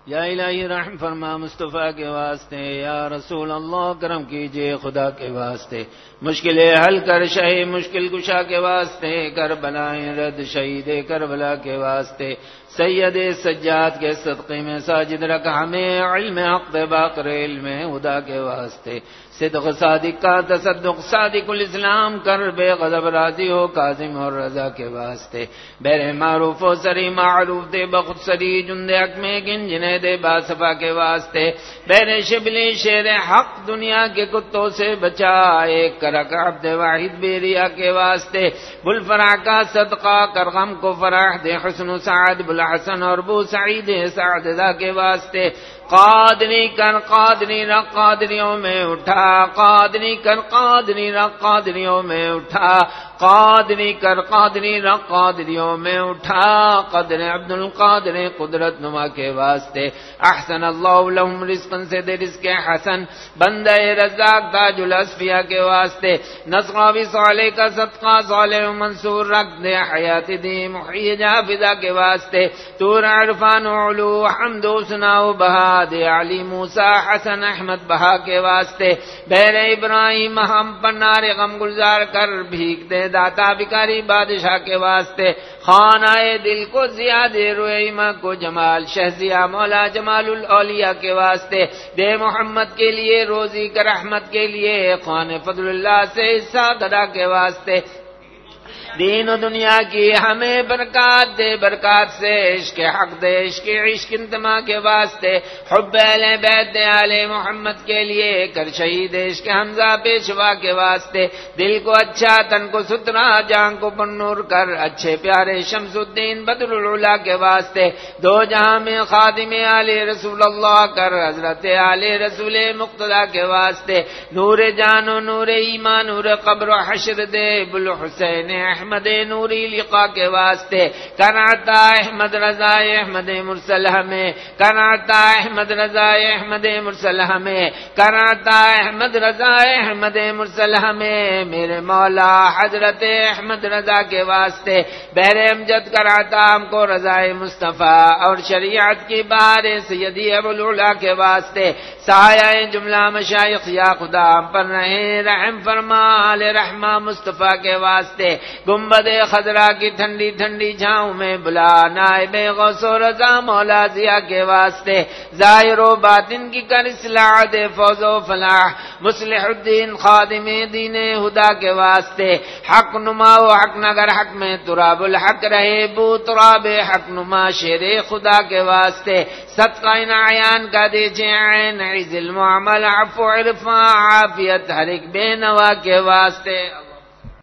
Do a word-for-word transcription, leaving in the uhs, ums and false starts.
یا الہی رحم فرما مصطفیٰ کے واسطے، یا رسول اللہ کرم کیجئے خدا کے واسطے، مشکلیں حل کر شہ مشکل کشا کے واسطے، کربلائیں رد شہید کربلا کے واسطے، سید سجاد کے صدقے میں ساجد رکھ ہمیں، علم حق باقر علم ہدا کے واسطے، صدق صادق کا تصدق صادق الاسلام کر، بے غضب راضی ہو کاظم اور رضا کے واسطے، بیر معروف و سری معروف دے بخود سری جند حق میں گن جنہیں دے باصفا کے واسطے، بیر شبلی شیر حق دنیا کے کتوں سے بچا، ایک کرک عبد واحد بیریا کے واسطے، بل فرح کا صدقہ کر غم کو فرح دے، حسن و سعد بلحسن اور بو سعید سعدہ کے واسطے، قادری کر قادری رق قادریوں میں اٹھا، قادری کر قادری رق قادریوں میں اٹھا، قادری کر قادری رق قادریوں میں اٹھا، قدر عبد القادر قدرت نما کے واسطے، احسن اللہ لہم رزقن سے دے رزق حسن، بندہ رزاق تاج الاسفیاء کے واسطے، نسخہ بھی صالح کا صدقہ صالح منصور رکھ دے، حیات دی محیی جافدہ کے واسطے، تور عرفان علو حمد و ثنا و بہا دے، علی موسیٰ حسن احمد بہا کے واسطے، بیر ابراہیم ہم پر نار غم گلزار کر بھیگ دے، داتا بکاری بادشاہ کے واسطے، خانہ دل کو زیاد رویمہ کو جمال شہزیہ مولا جمال الاولیاء کے واسطے، دے محمد کے لیے روزی کا رحمت کے لیے، خوان فضل اللہ سے حصہ گدا کے واسطے، دین و دنیا کی ہمیں برکات دے، برکات سے عشق حق دے، عشق عشق انتما کے واسطے، حب اہل بیت دے آل محمد کے لیے، کر شہید عشق حمزہ پیشوا کے واسطے، دل کو اچھا تن کو سترا جان کو پرنور کر، اچھے پیارے شمس الدین بدر العلا کے واسطے، دو جہاں میں خادم آل رسول اللہ کر، حضرت آل رسول مقتدی کے واسطے، نور جان و نور ایمان نور قبر و حشر دے، بالحسین احمد نوری لقا کے واسطے، کنعتا احمد رضا احمد مرسل ہمیں، کنعتا احمد رضا احمد مرسل ہمیں، کنعتا احمد رضا احمد مرسل ہمیں، میرے مولا حضرت احمد رضا کے واسطے، بہر امجد کراتا ہم کو رضا مصطفیٰ اور شریعت کی بار سیدی ابو العلا کے واسطے، سایہ جملہ مشایخ یا خدا ہم پر رہے، رحم فرما آل رحمہ مصطفیٰ کے واسطے، گنبد خضرا کی ٹھنڈی ٹھنڈی چھاؤں میں بلا، نائب غوث و رضا مولا ضیا کے واسطے، ظاہر و باطن کی کر اصلاح دے، فوز و فلاح مصلح الدین خادم دین ہدا کے واسطے، حق نما و حق نگر حق میں تراب الحق رہے، بو تراب حق نما شیر خدا کے واسطے، صدقہ عیان کا دے عین عز المعمل عفو عرفاں عافیت ہر ایک بے نوا کے واسطے۔